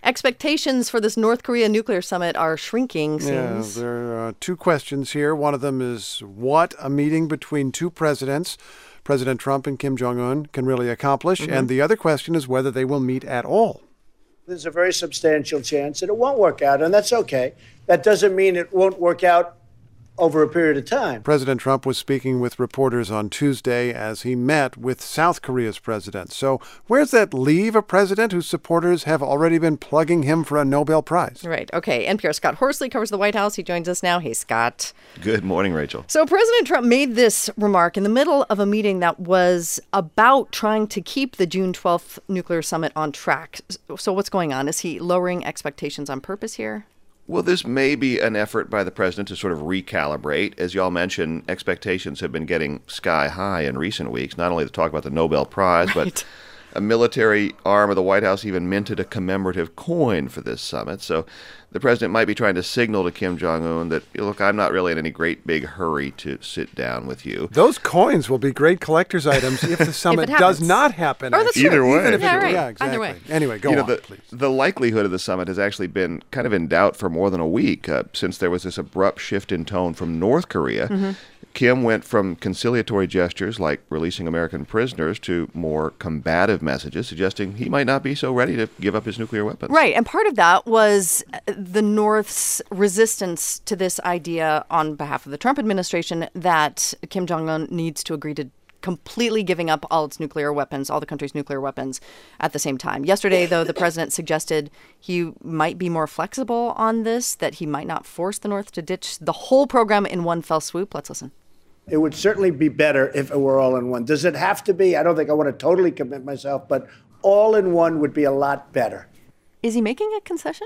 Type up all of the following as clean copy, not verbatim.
expectations for this North Korea nuclear summit are shrinking, seems. Yeah, there are two questions here. One of them is what a meeting between two presidents, President Trump and Kim Jong-un, can really accomplish. And the other question is whether they will meet at all. There's a very substantial chance that it won't work out, and that's okay. That doesn't mean it won't work out over a period of time. President Trump was speaking with reporters on Tuesday as he met with South Korea's president. So where's that leave a president whose supporters have already been plugging him for a Nobel Prize? Right. Okay. NPR's Scott Horsley covers the White House. He joins us now. Hey, Scott. Good morning, Rachel. So President Trump made this remark in the middle of a meeting that was about trying to keep the June 12th nuclear summit on track. So what's going on? Is he lowering expectations on purpose here? Well, this may be an effort by the president to sort of recalibrate. As you all mentioned, expectations have been getting sky high in recent weeks, not only to talk about the Nobel Prize, but a military arm of the White House even minted a commemorative coin for this summit. So the president might be trying to signal to Kim Jong-un that, look, I'm not really in any great big hurry to sit down with you. Those coins will be great collector's items if the summit does not happen. Oh, that's Either true. way. Yeah, exactly. Either way. Anyway, go on, please. The likelihood of the summit has actually been kind of in doubt for more than a week since there was this abrupt shift in tone from North Korea. Kim went from conciliatory gestures like releasing American prisoners to more combative messages, suggesting he might not be so ready to give up his nuclear weapons. Right. And part of that was the North's resistance to this idea on behalf of the Trump administration that Kim Jong-un needs to agree to completely giving up all its nuclear weapons, all the country's nuclear weapons at the same time. Yesterday, though, the president suggested he might be more flexible on this, that he might not force the North to ditch the whole program in one fell swoop. Let's listen. It would certainly be better if it were all in one. Does it have to be? I don't think I want to totally commit myself, but all in one would be a lot better. Is he making a concession?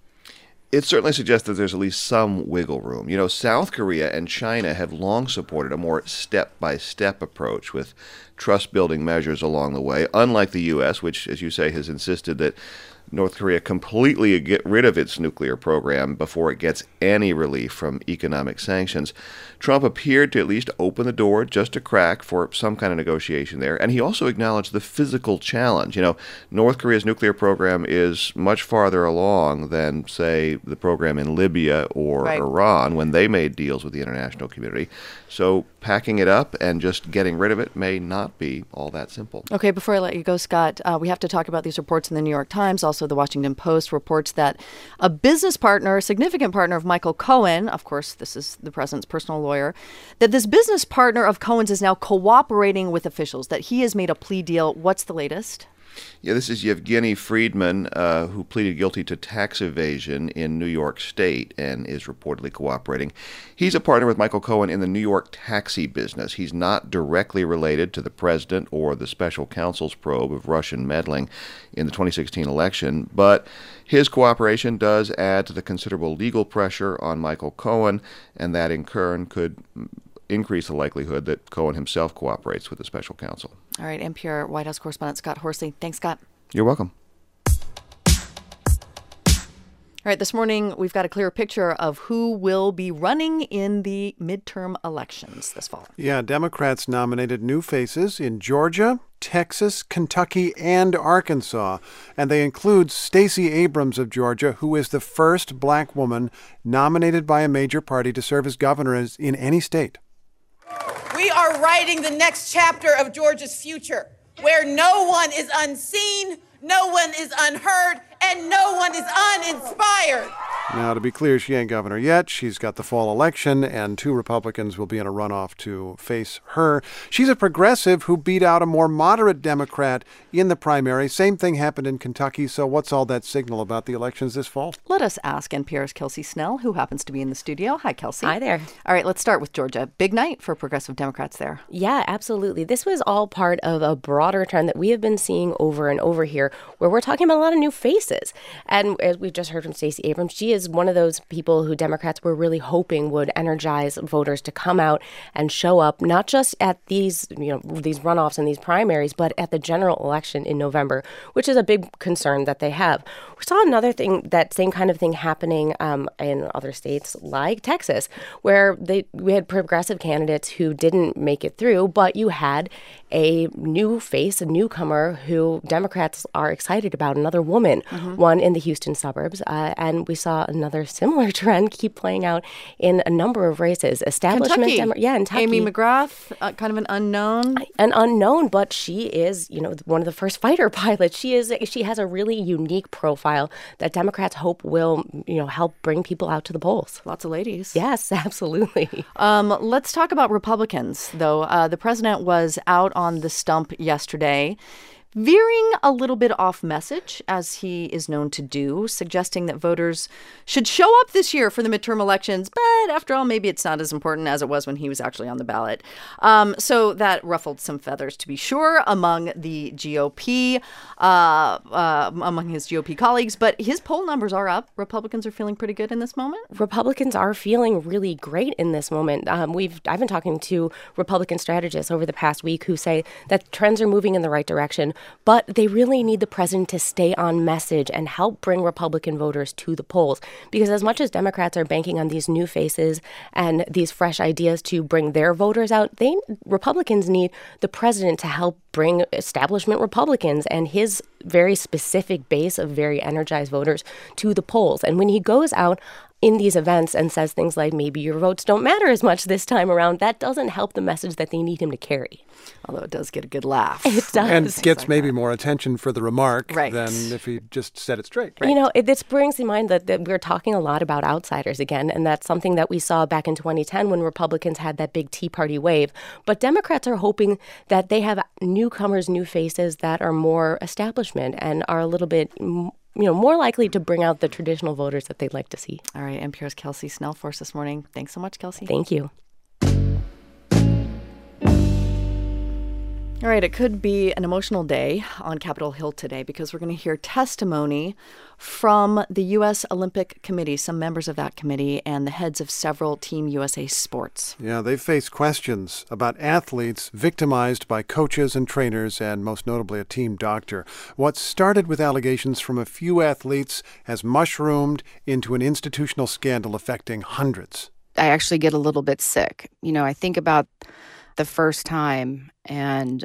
It certainly suggests that there's at least some wiggle room. You know, South Korea and China have long supported a more step-by-step approach with trust-building measures along the way, unlike the U.S., which, as you say, has insisted that North Korea completely get rid of its nuclear program before it gets any relief from economic sanctions. Trump appeared to at least open the door just a crack for some kind of negotiation there, and he also acknowledged the physical challenge. You know, North Korea's nuclear program is much farther along than, say, the program in Libya or Iran when they made deals with the international community. So packing it up and just getting rid of it may not be all that simple. Okay, before I let you go, Scott, we have to talk about these reports in the New York Times. Also, the Washington Post reports that a business partner, a significant partner of Michael Cohen, of course, this is the president's personal lawyer, that this business partner of Cohen's is now cooperating with officials, that he has made a plea deal. What's the latest? Yeah, this is Yevgeny Friedman, who pleaded guilty to tax evasion in New York State and is reportedly cooperating. He's a partner with Michael Cohen in the New York taxi business. He's not directly related to the president or the special counsel's probe of Russian meddling in the 2016 election, but his cooperation does add to the considerable legal pressure on Michael Cohen, and that in turn could increase the likelihood that Cohen himself cooperates with the special counsel. All right, NPR White House correspondent Scott Horsley. Thanks, Scott. You're welcome. All right, this morning we've got a clearer picture of who will be running in the midterm elections this fall. Yeah, Democrats nominated new faces in Georgia, Texas, Kentucky, and Arkansas. And they include Stacey Abrams of Georgia, who is the first black woman nominated by a major party to serve as governor in any state. We are writing the next chapter of Georgia's future, where no one is unseen, no one is unheard, and no one is uninspired. Now, to be clear, she ain't governor yet. She's got the fall election, and two Republicans will be in a runoff to face her. She's a progressive who beat out a more moderate Democrat in the primary. Same thing happened in Kentucky, so what's all that signal about the elections this fall? Let us ask NPR's Kelsey Snell, who happens to be in the studio. Hi, Kelsey. Hi there. All right, let's start with Georgia. Big night for progressive Democrats there. Yeah, absolutely. This was all part of a broader trend that we have been seeing over and over here, where we're talking about a lot of new faces. And as we've just heard from Stacey Abrams, she is one of those people who Democrats were really hoping would energize voters to come out and show up, not just at these runoffs and these primaries, but at the general election in November, which is a big concern that they have. We saw another thing, that same kind of thing happening in other states like Texas, where we had progressive candidates who didn't make it through, but you had a new face, a newcomer who Democrats are excited about, another woman, won in the Houston suburbs. And we saw another similar trend keep playing out in a number of races. Establishment, Kentucky. Kentucky. Amy McGrath, kind of an unknown. An unknown, but she is, one of the first fighter pilots. She has a really unique profile that Democrats hope will, help bring people out to the polls. Lots of ladies. Yes, absolutely. Let's talk about Republicans, though. The president was out on the stump yesterday, veering a little bit off message, as he is known to do, suggesting that voters should show up this year for the midterm elections. But after all, maybe it's not as important as it was when he was actually on the ballot. So that ruffled some feathers, to be sure, among the GOP, among his GOP colleagues. But his poll numbers are up. Republicans are feeling pretty good in this moment. Republicans are feeling really great in this moment. I've been talking to Republican strategists over the past week who say that trends are moving in the right direction, but they really need the president to stay on message and help bring Republican voters to the polls. Because as much as Democrats are banking on these new faces and these fresh ideas to bring their voters out, Republicans need the president to help bring establishment Republicans and his very specific base of very energized voters to the polls. And when he goes out in these events and says things like, maybe your votes don't matter as much this time around, that doesn't help the message that they need him to carry. Although it does get a good laugh. It does. And gets maybe more attention for the remark Right. than if he just said it straight. Right. This brings to mind that we're talking a lot about outsiders again, and that's something that we saw back in 2010 when Republicans had that big Tea Party wave. But Democrats are hoping that they have newcomers, new faces that are more establishment and are a little bit more likely to bring out the traditional voters that they'd like to see. All right, NPR's Kelsey Snell for us this morning. Thanks so much, Kelsey. Thank you. All right, it could be an emotional day on Capitol Hill today because we're going to hear testimony from the U.S. Olympic Committee, some members of that committee, and the heads of several Team USA sports. Yeah, they face questions about athletes victimized by coaches and trainers, and most notably a team doctor. What started with allegations from a few athletes has mushroomed into an institutional scandal affecting hundreds. I actually get a little bit sick. I think about the first time, and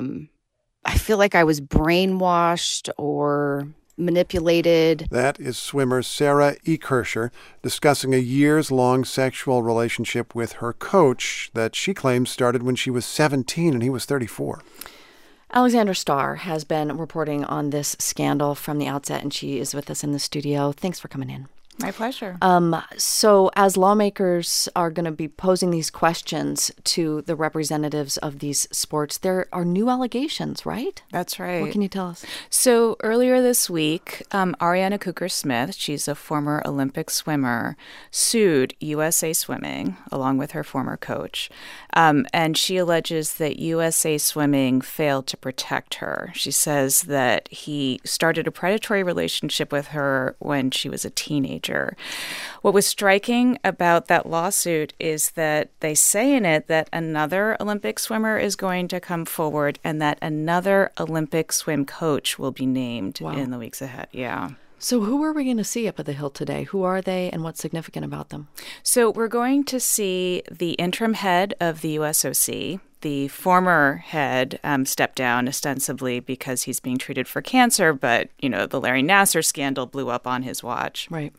I feel like I was brainwashed or manipulated. That is swimmer Sarah E. Kirscher discussing a years-long sexual relationship with her coach that she claims started when she was 17 and he was 34. Alexandra Starr has been reporting on this scandal from the outset, and she is with us in the studio. Thanks for coming in. My pleasure. So as lawmakers are going to be posing these questions to the representatives of these sports, there are new allegations, right? That's right. What can you tell us? So earlier this week, Ariana Cooker-Smith, she's a former Olympic swimmer, sued USA Swimming along with her former coach. And she alleges that USA Swimming failed to protect her. She says that he started a predatory relationship with her when she was a teenager. What was striking about that lawsuit is that they say in it that another Olympic swimmer is going to come forward and that another Olympic swim coach will be named in the weeks ahead. Yeah. So who are we going to see up at the Hill today? Who are they and what's significant about them? So we're going to see the interim head of the USOC. The former head stepped down ostensibly because he's being treated for cancer, but, the Larry Nassar scandal blew up on his watch. Right.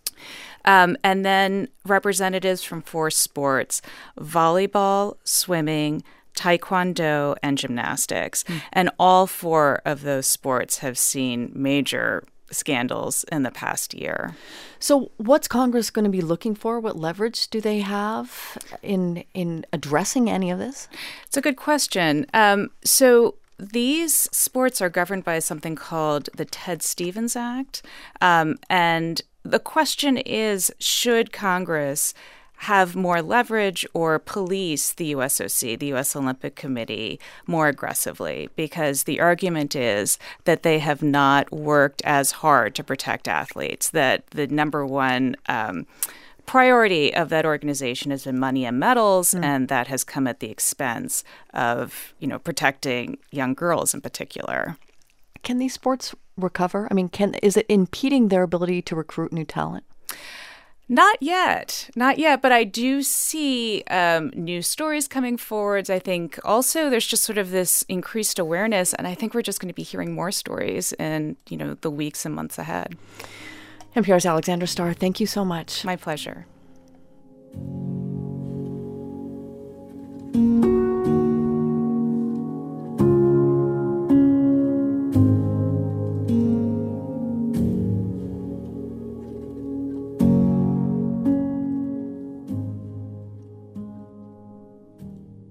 And then representatives from 4 sports: volleyball, swimming, taekwondo, and gymnastics. And all 4 of those sports have seen major scandals in the past year. So what's Congress going to be looking for? What leverage do they have in addressing any of this? It's a good question. So these sports are governed by something called the Ted Stevens Act. And the question is, should Congress have more leverage or police the USOC, the U.S. Olympic Committee, more aggressively, because the argument is that they have not worked as hard to protect athletes, that the number one priority of that organization has been money and medals, and that has come at the expense of, protecting young girls in particular. Can these sports recover? I mean, is it impeding their ability to recruit new talent? Not yet, but I do see new stories coming forwards. I think also there's just sort of this increased awareness, and I think we're just going to be hearing more stories in, the weeks and months ahead. NPR's Alexandra Starr, thank you so much. My pleasure.